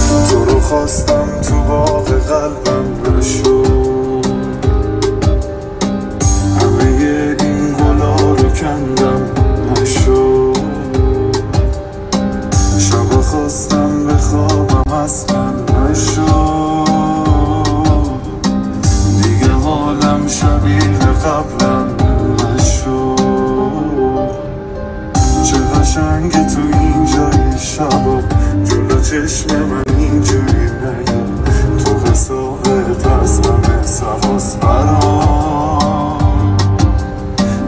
تو رو خواستم تو باغ قلبم نشد، همه این گلا رو کندم نشد، شب خواستم بخوابم اصلا نشد، دیگه حالم شبیه قبلم نشد. چه قشنگه تو اینجای شبا جلو چشم من اینجوری